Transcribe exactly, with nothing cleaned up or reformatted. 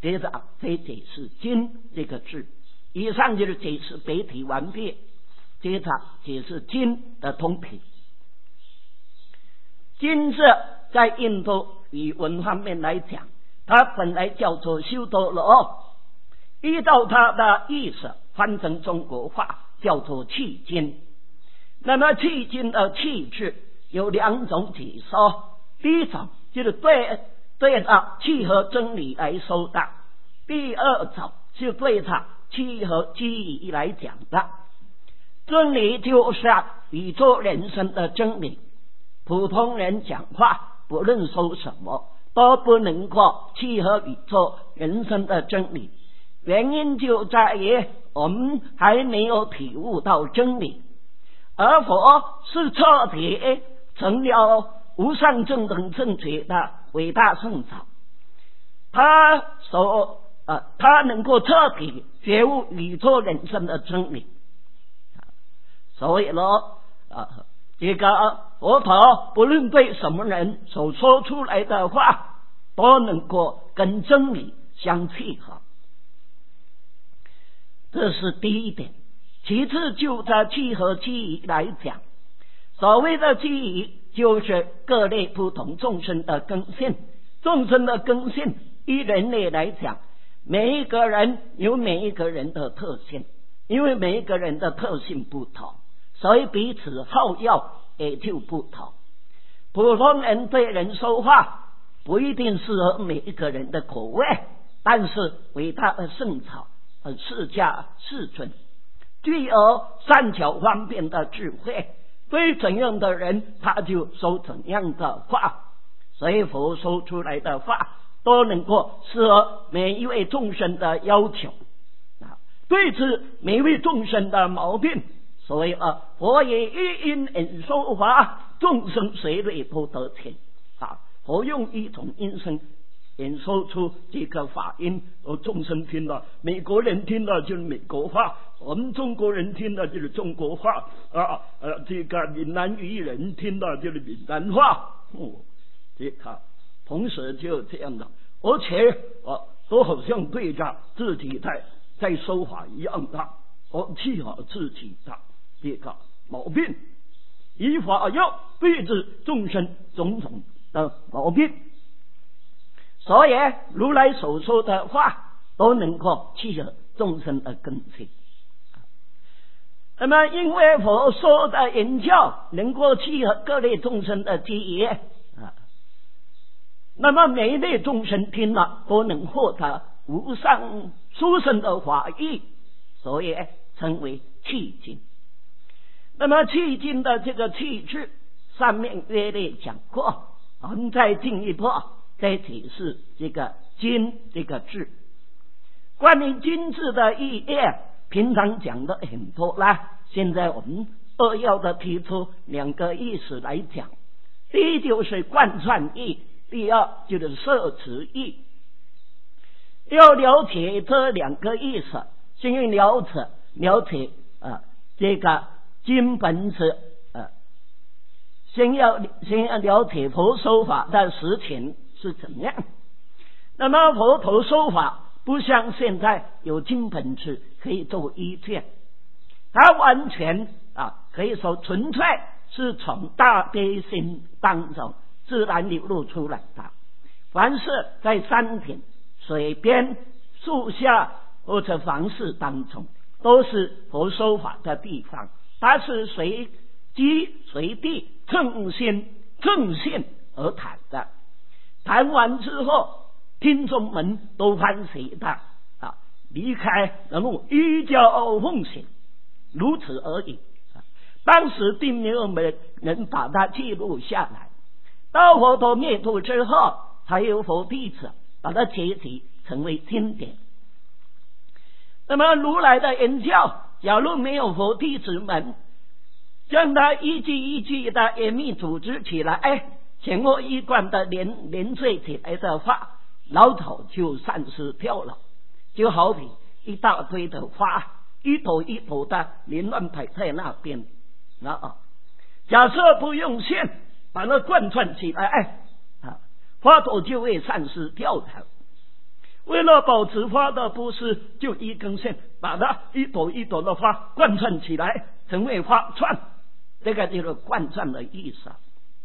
接着再解释金这个字。以上就是解释北体完毕，接着解释金的通体。金字在印度语文方面来讲，它本来叫做修多罗，依照它的意思翻成中国话叫做契经。那么契经的契字有两种解说，第一种就是对对着契合真理来说的，第二种是对着契合记忆来讲的。真理就是宇宙人生的真理，普通人讲话不论说什么都不能够契合宇宙人生的真理，原因就在于我们还没有体悟到真理。而佛是彻底成了无上正等正觉的伟大圣者，他所呃，他能够彻底觉悟宇宙人生的真理。所以呢，呃，这个佛陀不论对什么人所说出来的话，都能够跟真理相契合。这是第一点。其次就在契合记忆来讲，所谓的记忆就是各类不同众生的根性，众生的根性以人类来讲，每一个人有每一个人的特性，因为每一个人的特性不同，所以彼此好药也就不同。普通人对人说话不一定适合每一个人的口味，但是伟大的圣草和释迦世尊具有善巧方便的智慧，对怎样的人他就说怎样的话，所以佛说出来的话都能够适合每一位众生的要求，对治每一位众生的毛病。所以啊，佛也一因演说法，众生随类不得听啊。佛用一种音声演说出这个法音，而众生听了，美国人听了就是美国话，我们中国人听了就是中国话啊，呃，这个闽南语人听了就是闽南话，哦，这个同时就这样的，而且啊，都好像对着自己在在说法一样的，哦，契合自己的这个毛病，以法要对治众生种种的毛病。所以如来所说的话都能够契合众生的根性。那么因为佛说的言教能够契合各类众生的记忆啊，那么每一类众生听了都能获得无上殊胜的法益，所以称为契经。那么契经的这个契字上面略略讲过，我们再进一步再解释这个经这个字。关于经字的意义平常讲的很多啦，现在我们扼要的提出两个意思来讲。第一就是贯穿义，第二就是摄持义。要了解这两个意思，先了解了解呃这个经本质呃先要先要了解佛说法的实情是怎么样。那么佛陀说法不像现在有经本质可以做依据，它完全啊可以说纯粹是从大悲心当中自然流露出来的。凡是在山顶、水边、树下或者房室当中，都是佛说法的地方，它是随机随地正心正信而谈的。谈完之后，听众们都欢喜的啊，离开然后依教奉行，如此而已。当时并没有人把它记录下来，到佛陀灭度之后，才有佛弟子把它结集成为经典。那么如来的言教，假如没有佛弟子们将它一句一句的严密组织起来，哎，前后一贯的连连缀起来的话，老早就散失掉了。就好比一大堆的花，一朵一朵的连乱摆在那边啊，假设不用线把它贯穿起来，哎，啊，花朵就会散失掉的。 为了保持花的布施，就一根线把它一朵一朵的花贯穿起来，成为花串，这个就是贯穿的意思。